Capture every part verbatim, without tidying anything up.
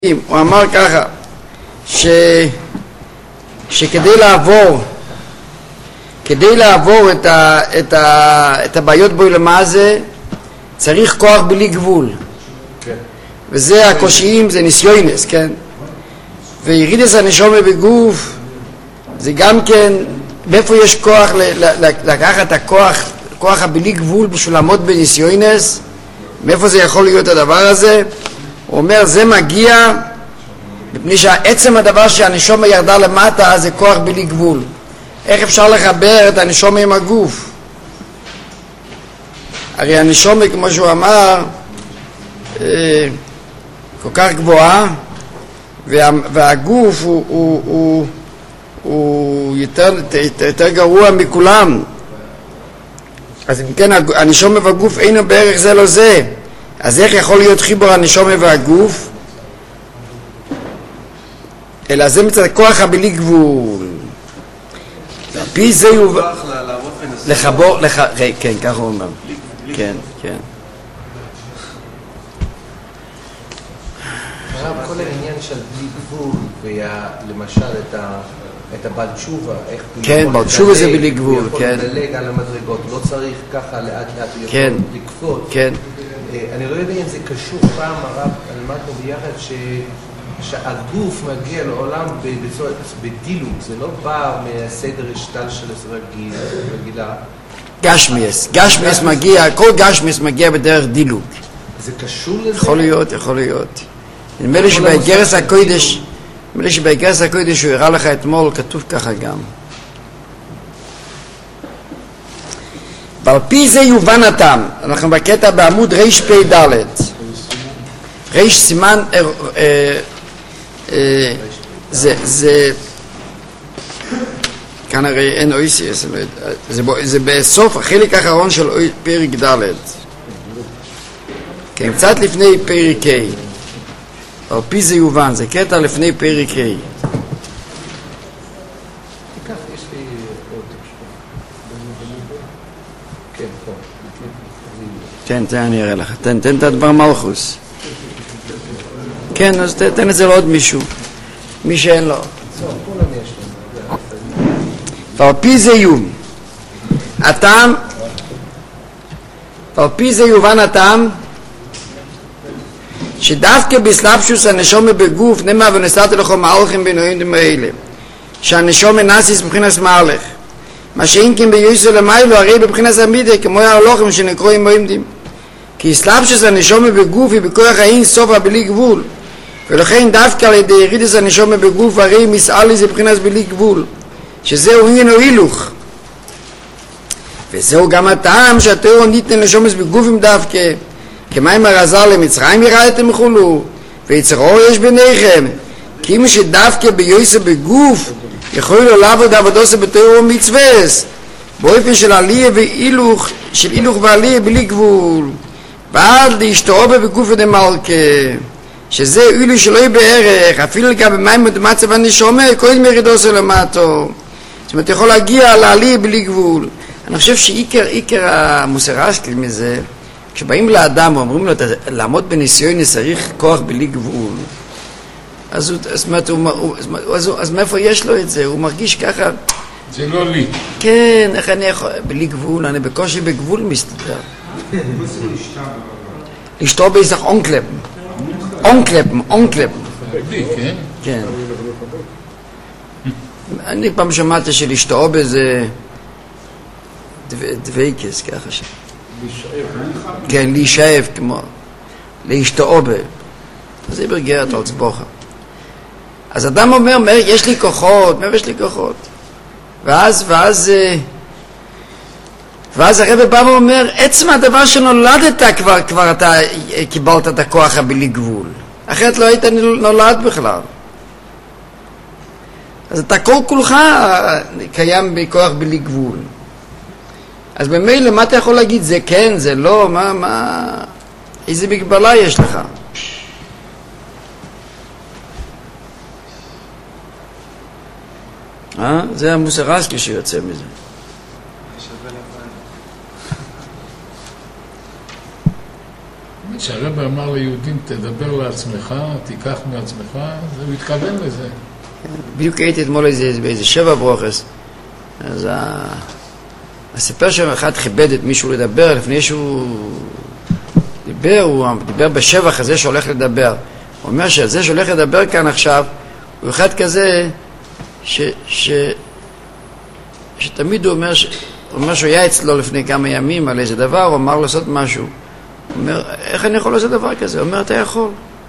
הוא אמר ככה, ש... שכדי לעבור, כדי לעבור את, ה... את, ה... את הבעיות בו למה זה, צריך כוח בלי גבול. כן. וזה הקושיים, זה ניסיונס, כן? וירידס הנשומה בגוף, זה גם כן, מאיפה יש כוח ל... לקחת את הכוח, כוח הבלי גבול בשביל לעמוד בניסיונס, מאיפה זה יכול להיות הדבר הזה? הוא אומר, זה מגיע מפני שעצם הדבר שהנשומה ירדה למטה זה כוח בלי גבול. איך אפשר לחבר את הנשומה עם הגוף? הרי הנשומה, כמו שהוא אמר, כל כך גבוהה, וה, והגוף הוא, הוא, הוא, הוא יותר, יותר גרוע מכולם. אז אם כן, הנשומה והגוף אינו בערך זה לא זה. אז איך יכול להיות חיבור הנשומה והגוף? אלא זה מצד כוח הבלי גבול. פי זה הוא לחבור, כן, ככה הוא אומר. כן, כן. כל העניין של בלי גבול, ולמשל את הבעל תשובה, איך כן, בעל תשובה זה בלי גבול, כן. הוא יכול לדלג על המדרגות, לא צריך ככה לאט לאט, הוא יכול לקפוץ. כן. אני לא יודע אם זה קשור פעם הרב, למדנו ביחד ש... שהגוף מגיע לעולם בדילוג, זה לא בא מהסדר השתל של רגיל, רגילה. גשמיאס, גשמיאס מגיע, כל גשמיאס מגיע בדרך דילוג. זה קשור לזה? יכול להיות, יכול להיות. נדמה לי שבאגרס הקודש, נדמה לי שבאגרס הקודש הוא הראה לך אתמול, כתוב ככה גם. ועל פי זה יובן הטעם, אנחנו בקטע בעמוד רש פי ד' רש סימן, אה, אה, אה, זה, זה, כאן הרי אין אויסיאס, זה, זה בסוף החלק האחרון של פרק ד' כן, קצת לפני פרק ה', על פי זה יובן, זה קטע לפני פרק ה'. תן, תן, אני אראה לך. תן, תן את הדבר מלכוס. כן, אז תן את זה לעוד מישהו. מי שאין לו. ועל פי זה יום. הטעם, ועל פי זה יובן הטעם, שדווקא בסלאפשוס הנשומה בגוף, נאמר ונסתת לכו מהלכים בנועים האלה. שהנשומה נסיס מבחינת מהלך. מה שאין כן ביוסו למיילו, הרי בבחינת המידה, כמו ההלוכים שנקרואים מועמדים. כי סלאפשוס הנשומה בגוף היא בכוח האין סוף הבלי גבול. ולכן דווקא על ידי ירידס הנשומה בגוף, הרי מסעלי זה בבחינת בלי גבול. שזהו עניינו הילוך. וזהו גם הטעם שהתיאור ניתן נשומס בגופים דווקא. כמים הרזל למצרים ירדתם מחולו, ויצרו יש ביניכם. כי אם שדווקא ביוסו בגוף, יכול לו לעבוד עבודוסו בתיאור ומצווס, באופן של עלייה ואילוך, של אילוך ועלייה בלי גבול. ועד להשתעובה בגוף ודמלכה, שזה אילו שלא יהיה בערך, אפילו לגבי מים במצב הנשומה, כל מרידוסו למטו. זאת אומרת, יכול להגיע לעלייה בלי גבול. אני חושב שעיקר, עיקר המוסר השכל מזה, כשבאים לאדם ואומרים לו, לעמוד בניסיון צריך כוח בלי גבול. אז, הוא, אז, הוא, הוא, אז, הוא, אז מאיפה יש לו את זה? הוא מרגיש ככה... זה לא לי. כן, איך אני יכול... בלי גבול, אני בקושי בגבול מסתדר. אשתו ביסך אונקלפ. אונקלפ, אונקלפ. כן? כן. אני פעם שמעתי של אשתו בזה... דוויקס, ככה ש... כן, להישאב כמו... להשתאו ב... זה ברגרת על צבוחה. אז אדם אומר, יש לי כוחות, מאיפה יש לי כוחות? ואז, ואז... ואז הרב בא ואומר, עצם הדבר שנולדת כבר, כבר אתה קיבלת את הכוח הבלי גבול. אחרת לא היית נולד בכלל. אז אתה כל כולך קיים בכוח בלי גבול. אז במילא, מה אתה יכול להגיד? זה כן, זה לא, מה, מה... איזה מגבלה יש לך? אה? זה המוסר השכל שיוצא מזה. כשהרבא אמר ליהודים, תדבר לעצמך, תיקח מעצמך, הוא התכוון לזה. בדיוק הייתי אתמול באיזה שבע ברוכס, אז הסיפר שם אחד כיבד את מישהו לדבר, לפני שהוא דיבר, הוא דיבר בשבח הזה שהולך לדבר. הוא אומר שזה שהולך לדבר כאן עכשיו, הוא אחד כזה ש, ש, שתמיד הוא אומר, ש, הוא אומר שהוא היה אצלו לפני כמה ימים על איזה דבר, הוא אמר לעשות משהו. הוא אומר, איך אני יכול לעשות דבר כזה? הוא אומר, אתה יכול.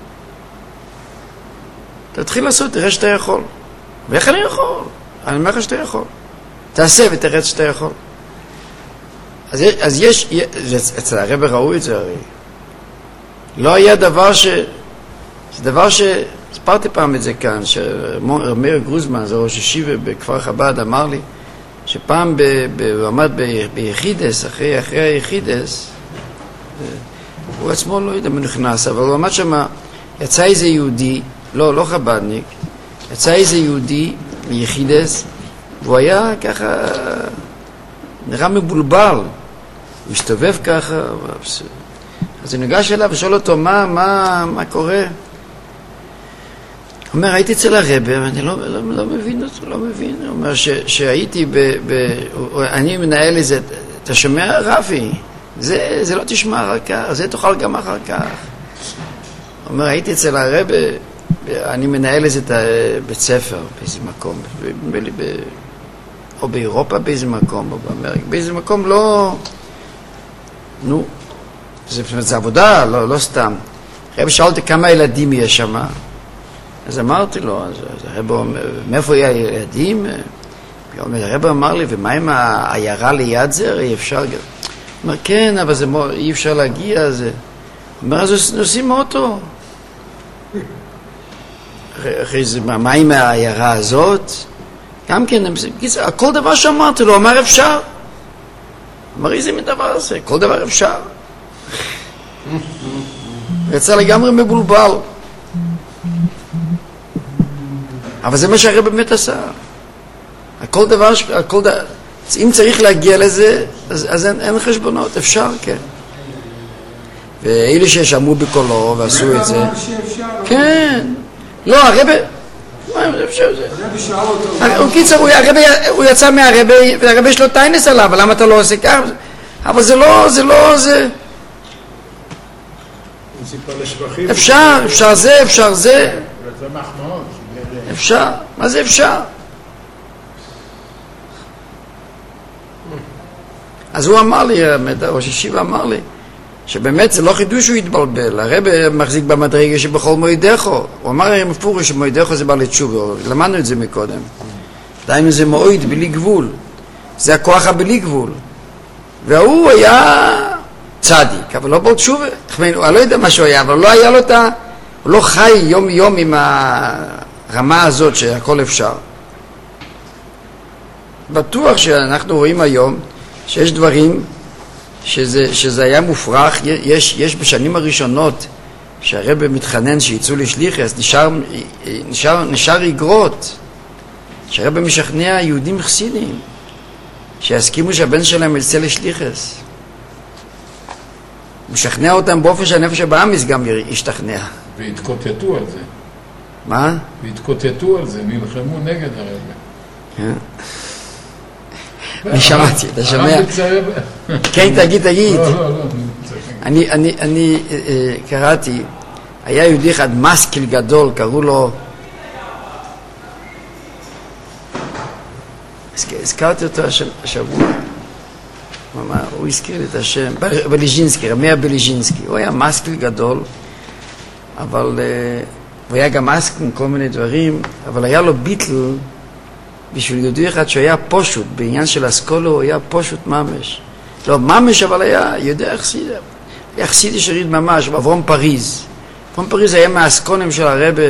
תתחיל לעשות, תראה שאתה יכול. ואיך אני יכול? אני אומר לך שאתה יכול. תעשה ותראה שאתה יכול. אז, אז יש, אצל הרב ראו את זה הרי. לא היה דבר ש... זה דבר ש... הספרתי פעם את זה כאן, שמאיר גרוזמן, זה ראש ישיבה בכפר חב"ד, אמר לי, שפעם ב, ב, הוא עמד ב, ביחידס, אחרי, אחרי היחידס, הוא עצמו לא יודע מה נכנס, אבל הוא עמד שם, יצא איזה יהודי, לא, לא חב"דניק, יצא איזה יהודי מיחידס, והוא היה ככה, נראה מבולבל, הוא הסתובב ככה, אז הוא ניגש אליו ושאל אותו, מה, מה, מה קורה? הוא אומר, הייתי אצל הרבי, ואני לא, לא, לא מבין אותו, לא מבין. הוא אומר, ש, שהייתי ב, ב... אני מנהל איזה, אתה שומע רבי? זה, זה לא תשמע אחר כך, זה תאכל גם אחר כך. הוא אומר, הייתי אצל הרבי, אני מנהל איזה בית ספר באיזה מקום, ב, ב, ב, או באירופה באיזה מקום, או באמריקה, באיזה מקום לא... נו, זה, זה עבודה, לא, לא סתם. הרבי שאל אותי כמה ילדים יש שם. אז אמרתי לו, אז, אז הרב אומר, מאיפה היה ילדים? הרב אמר לי, ומה עם העיירה ליד זה? הרי אפשר... הוא אומר, כן, אבל זה מור, אי אפשר להגיע, זה... הוא אומר, אז נוסעים אוטו. אחרי זה, מה עם העיירה הזאת? גם כן, כל דבר שאמרתי לו, הוא אמר, אפשר. הוא אומר, איזה מדבר הזה? כל דבר אפשר. יצא לגמרי מבולבל. אבל זה מה שהרב באמת עשה. הכל דבר, הכל דבר, אם צריך להגיע לזה, אז, אז אין, אין חשבונות, אפשר, כן. ואלה ששמעו בקולו ועשו את זה. כן. לא, הרב, מה זה אפשר זה? הרב שאל אותו. הוא קיצר, הוא יצא מהרב, והרב יש לו טיינס עליו, אבל למה אתה לא עושה כך? אבל זה לא, זה לא, זה... אפשר, אפשר זה, אפשר זה. זה מחמאות. אפשר, מה זה אפשר? אז הוא אמר לי, ראש ישיבה אמר לי, שבאמת זה לא חידוש שהוא התבלבל, הרב מחזיק במדרגה שבכל מועידךו, הוא אמר הרי מפורש שמועידךו זה בא לתשובה, למדנו את זה מקודם, דיינו זה מועיד בלי גבול, זה הכוח הבלי גבול, והוא היה צדיק, אבל לא בא לתשובה, אני לא יודע מה שהוא היה, אבל לא היה לו את ה... הוא לא חי יום יום עם הרמה הזאת שהכל אפשר. בטוח שאנחנו רואים היום שיש דברים שזה, שזה היה מופרך, יש, יש בשנים הראשונות שהרב מתחנן שיצאו לשליחס, נשאר, נשאר, נשאר איגרות, שהרב משכנע יהודים חסידים שיסכימו שהבן שלהם יצא לשליחס. משכנע אותם באופן שהנפש הבאמיס גם ישתכנע. והתקוטטו על זה. מה? והתקוטטו על זה, נלחמו נגד הרב. כן. אני שמעתי, אתה שומע? כן, תגיד, תגיד. לא, לא, לא. אני קראתי, היה יהודי אחד מסקיל גדול, קראו לו... הזכרתי אותו השבוע. הוא הזכיר לי את השם, בליז'ינסקי, רמיה בליז'ינסקי. הוא היה מסקיל גדול, אבל הוא היה גם מסקיל עם כל מיני דברים, אבל היה לו ביטל בשביל יהודי אחד שהיה פושוט, בעניין של אסכולו הוא היה פושוט ממש. לא ממש, אבל היה יהודי אכסידי. היה אכסידי שריד ממש, אברום פריז. אברום פריז היה מהאסכונים של הרבי,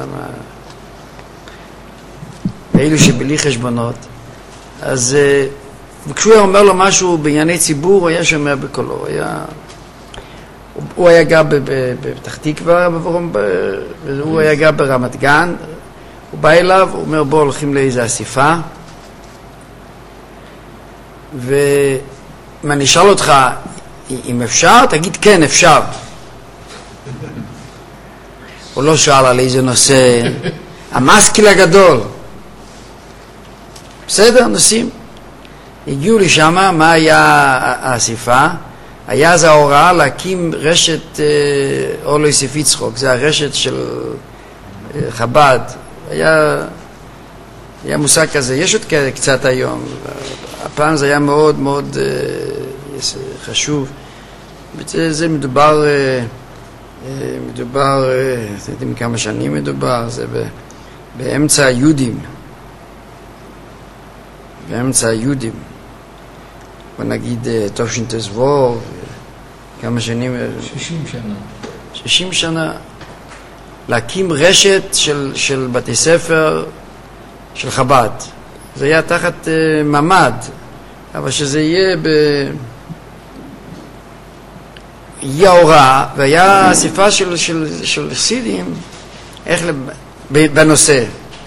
מאלו שבלי חשבונות. אז כשהוא היה אומר לו משהו בענייני ציבור, הוא היה שומע בקולו. הוא היה, הוא היה גר בפתח תקווה, והוא היה גר ברמת גן. הוא בא אליו, הוא אומר, בוא, הולכים לאיזו אסיפה. ואם אני אשאל אותך, אם אפשר, תגיד כן, אפשר. הוא לא שאל על איזה נושא, המשכיל הגדול. בסדר, נושאים. הגיעו לשם, מה היה האסיפה? היה אז ההוראה להקים רשת אור יוסף יצחוק, זה הרשת של חב"ד. היה, היה מושג כזה, יש עוד קצת היום. הפעם זה היה מאוד מאוד חשוב. זה מדובר, מדובר, אתם יודעים כמה שנים מדובר, זה באמצע היהודים. באמצע היהודים. בוא נגיד תושן תזבור, כמה שנים? שישים שנה. שישים שנה. להקים רשת של, של בתי ספר של חב"ד. זה היה תחת uh, ממד, אבל שזה יהיה ב... יהיה הוראה, והיה אסיפה של, של, של סידים, איך לב... בנושא.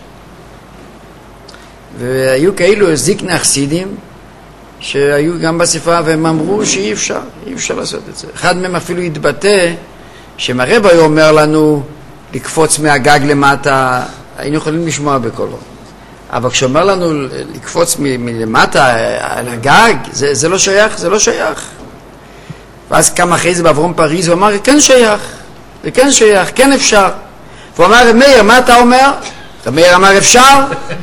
והיו כאלו זיקנח סידים, שהיו גם באסיפה, והם אמרו שאי אפשר, אי אפשר לעשות את זה. אחד מהם אפילו התבטא, שמרב היה אומר לנו לקפוץ מהגג למטה, היינו יכולים לשמוע בקולו. אבל כשאומר לנו לקפוץ מ- מלמטה על הגג, זה, זה לא שייך, זה לא שייך. ואז כמה אחרי זה באברום פריז, הוא אמר, כן שייך, זה כן שייך, כן אפשר. והוא אמר, מאיר, מה אתה אומר? מאיר אמר, אפשר?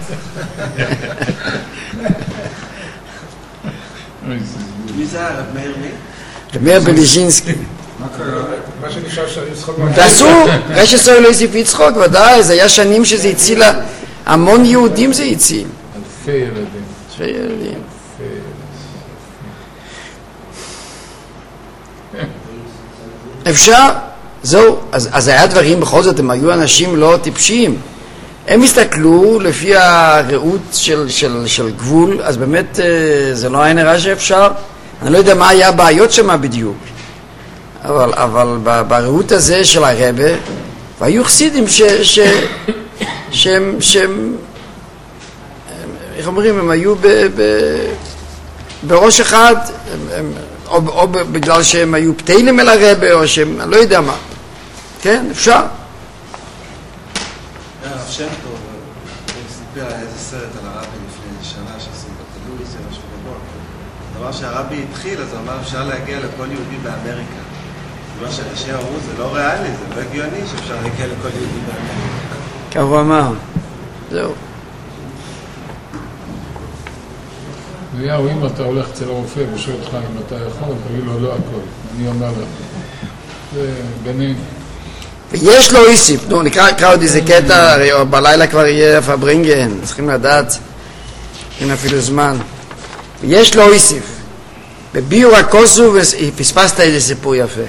מי זה הרב מאיר מי? מאיר בליז'ינסקי. מה שנשאר שאני צחוק תעשו, רשת אור יוסף יצחוק, ודאי, זה היה שנים שזה הציל, המון יהודים זה הציל. אלפי ילדים. אלפי ילדים. אפשר? זהו, אז, אז היה דברים, בכל זאת, הם היו אנשים לא טיפשים. הם הסתכלו לפי הראות של, של, של גבול, אז באמת זה לא היה נראה שאפשר. אני לא יודע מה היה הבעיות שם בדיוק. אבל, אבל בראות הזה של הרבה, והיו חסידים ש, ש, שהם, שהם, איך אומרים, הם היו ב, ב, בראש אחד, הם, הם, או, או בגלל שהם היו פתילים אל הרבה, או שהם, אני לא יודע מה. כן, אפשר. הרב שם טוב, סיפר איזה סרט על הרבי לפני שנה שעשו בטלוויזיה, משהו גדול. דבר שהרבי התחיל, אז אמר אפשר להגיע לכל יהודי באמריקה. מה שאנשים אמרו, זה לא ריאלי, זה לא הגיוני שאפשר להגיע לכל יהודי באמריקה. כך הוא אמר. זהו. אליהו, אם אתה הולך אצל הרופא ושואל אותך אם אתה יכול, תגיד לו לא הכל. אני אומר לך. זה בינינו. ויש לו איסיף, נו, נקרא, נקרא עוד איזה קטע, הרי בלילה כבר יהיה פברינגן, צריכים לדעת, אין אפילו זמן. ויש לו איסיף. בביור הכוסו, ופספסת איזה סיפור יפה.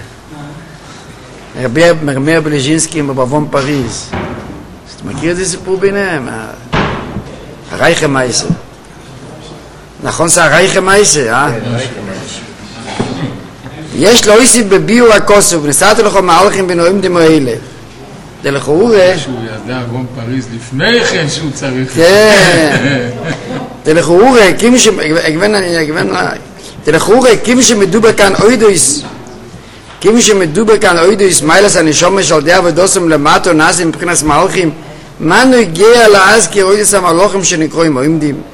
מרמר בליז'ינסקי בבבון פריז. אתה מכיר את זה סיפור ביניהם? הרייכה מייסה. נכון זה הרייכה מייסה, אה? יש לו איסיף בביור הכוסו, ונסעתי לך מהלכים בנועים דמו אלה. זה לכאורה... שהוא ידע בבון פריז לפני כן שהוא צריך... כן. זה לכאורה, כמו ש... זה לכאורה, כמו שמדובר כאן אוידויס, כמו שמדובר כאן אוידויס, מיילס הנשומש על די עבודוסם למטו נאסים מבחינת מלכים, מה נוגע להזכיר אוידוס המלוכים שנקרואים עומדים?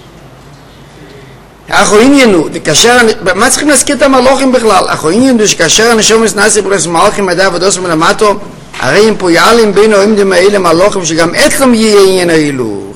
אנחנו עניינו, כאשר, מה צריכים להזכיר את המלוכים בכלל? אנחנו עניינו שכאשר הנשומש נאסים מבחינת מלכים על די עבודוסם למטו, הרי הם פועלים בין העומדים האלה מלוכים שגם אתכם יהיה עניין ההילוך.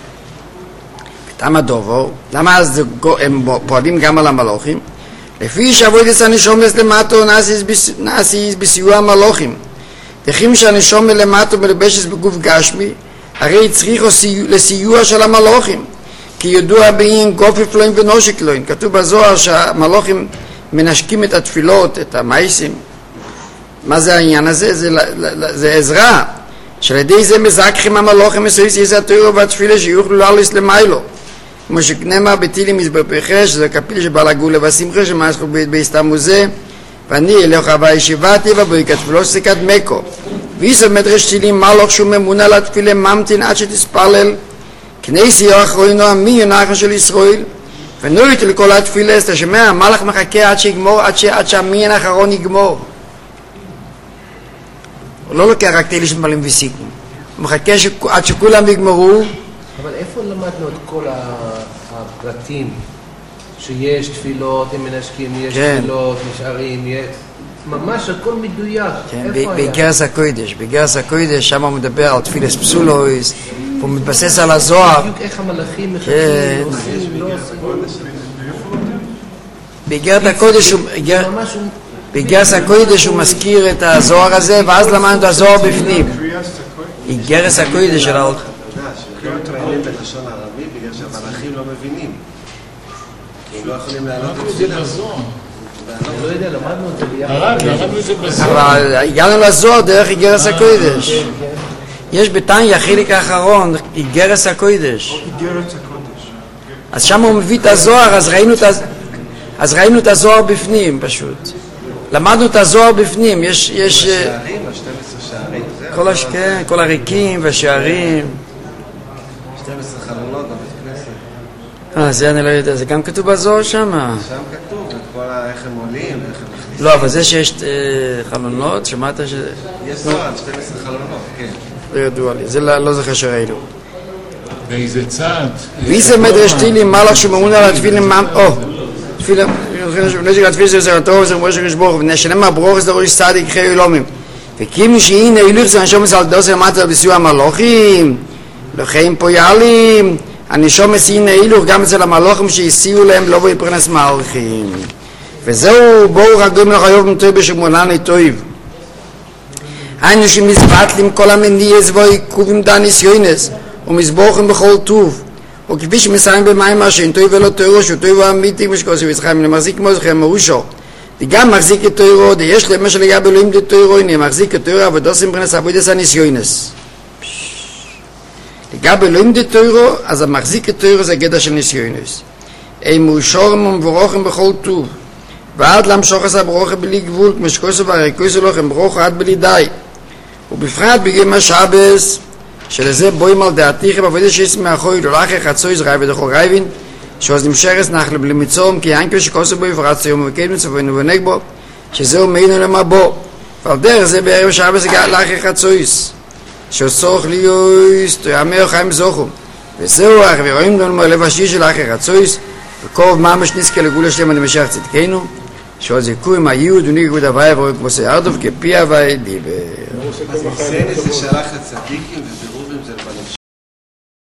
למה דובו? למה אז הם פועלים גם על המלוכים? לפי שעבודת הנשומס למטו נעשיס בסיוע המלוכים. דחים שהנשומס למטו מלבשת בגוף גשמי, הרי צריכו לסיוע של המלוכים. כי ידוע בעין גופי פלוין ונושק לוין. כתוב בזוהר שהמלוכים מנשקים את התפילות, את המייסים. מה זה העניין הזה? זה, זה עזרה. שעל ידי זה מזכחים המלוכים מסויס יזתוירו והתפילה שיוכלו להליס למיילו. כמו שכנמה בתילים מזבפך, שזה כפיל שבא לגולה והשמחה שמאסכו בהסתמו זה, ואני אלך אהבה ישיבתי ובויקת תפילו שסיקת מקו. ויסו מדרש תילים מלוך שהוא ממונה לתפילה ממתין עד שתספלל, כנסי האחרונו המי יונחם של ישראל, ונורית לכל התפילה, אז תשמע, המלך מחכה עד שיגמור, עד, ש... עד שהמין האחרון יגמור. הוא לא לוקח רק תהילים שמתפללים וסיכום. הוא מחכה עד שכולם יגמרו. אבל איפה למדנו את כל הפרטים? שיש תפילות, הם מנשקים, יש תפילות, נשארים, יש... ממש הכל מדויק. איפה היה? בגרס הקודש, בגרס הקודש, שם הוא מדבר על תפילס פסולויס, הוא מתבסס על הזוהר. בדיוק איך המלאכים מחכים, עושים, לא עושים. בגרס הקודש הוא... בגרס הקודש הוא מזכיר את הזוהר הזה, ואז למדנו את הזוהר בפנים. בגרס הקודש של האוכל. אתה יודע, שלא מתראיינים בלשון ערבי בגלל שהמלאכים לא מבינים. כי הם לא יכולים לעלות את תפילה. אני לא יודע, למדנו את זה ביחד. הרב, למדנו את זה בזוהר. אבל הגענו לזוהר דרך איגרס הקודש. יש בתניא החלק האחרון, איגרס הקודש. אז שם הוא מביא את הזוהר, אז ראינו את אז ראינו את הזוהר בפנים פשוט. למדנו את הזוהר בפנים, יש... יש השערים, ה-שנים עשר שערים, זהו. כל הש... כן, כל הריקים והשערים. שנים עשר חלונות בבית כנסת. אה, זה אני לא יודע, זה גם כתוב בזוהר שם. שם כתוב את כל ה... איך הם עולים, איך הם מכניסים. לא, אבל זה שיש אה, חלונות, שמעת ש... יש זוהר, שנים עשר חלונות, כן. לא ידוע לי, זה לא, לא זוכר שראינו. באיזה צעד? ויזה מדרש תהילים מלאך שממונה על התפילים... או, תפילים... נזק התפיל זה זה הטוב, זה משה קדוש ברוך הוא, ונשלם הברוך זה ראש צדיק חיי עולמים. וכיוון שהנה הילוך זה הנשום על דוסר למטה בסיוע המלוכים, לחיים פועלים, הנשום הנה הילוך גם אצל המלוכים שהסיעו להם לא בוי פרנס מלכים. וזהו ברוך הגויים לך יוב מטוי בשמונן לטויב. היינו שמזבטלים כל המניעס ועיכובים דניס יוינס, ומזבוכים בכל טוב. וכפי שמסיים במים השם, טוי ולא תוירו, שהוא טוי ואמיתי, כמו שכוסף יצחיים, למחזיק כמו זכם מרושו. וגם מחזיק את תוירו, יש למה שלגב אלוהים דה תוירו, הנה, מחזיק את תוירו, עבודוסים ברנס עבודס הניסיונס. לגב אלוהים דה תוירו, אז המחזיק את תוירו זה גדע של ניסיונס. הם מאושורם ומבורוכם בכל טוב. ועד למשוך עשה ברוכם בלי גבול, כמו שכוסף והריקוי שלוכם ברוכו עד בלי די. ובפרט בגלל השבס, שלזה בוים על דעתיכם עבודה שיש מאחורי לולחי חצוי זרעי ודחו רייבין שעוז נמשרס נחל בלי מצום כי אין כשכוסו בו יפרץ יום וקד מצופנו ונק בו שזהו מיינו למה בו ועל דרך זה בערב שבס לחי חצויס שעוצורך ליויס תויאמר חיים זוכו וזהו אך ורואים לנו מלב השיר של לחי חצויס וקוב ממש ניסקה לגולה שלם אני משך צדקנו שעוז יקו עם היהוד וניגוד הוואי ורוק בוסי ארדוב כפי הוואי דיבר אז ניסיינס זה שלח לצדיקים וזה